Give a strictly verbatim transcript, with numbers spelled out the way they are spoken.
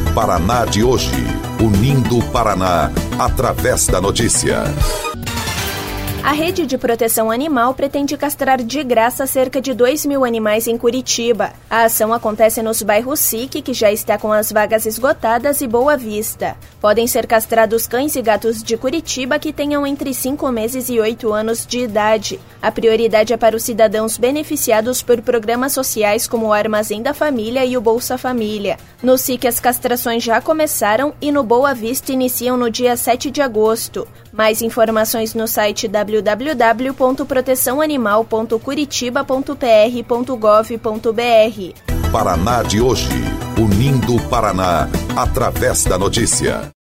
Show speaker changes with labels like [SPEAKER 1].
[SPEAKER 1] Paraná de hoje, unindo o Paraná através da notícia.
[SPEAKER 2] A Rede de Proteção Animal pretende castrar de graça cerca de dois mil animais em Curitiba. A ação acontece nos bairros S I C, que já está com as vagas esgotadas, e Boa Vista. Podem ser castrados cães e gatos de Curitiba que tenham entre cinco meses e oito anos de idade. A prioridade é para os cidadãos beneficiados por programas sociais como o Armazém da Família e o Bolsa Família. No S I C, as castrações já começaram e no Boa Vista iniciam no dia sete de agosto. Mais informações no site w w w ponto proteção animal ponto curitiba ponto p r ponto gov ponto b r.
[SPEAKER 1] Paraná de hoje, unindo o Paraná através da notícia.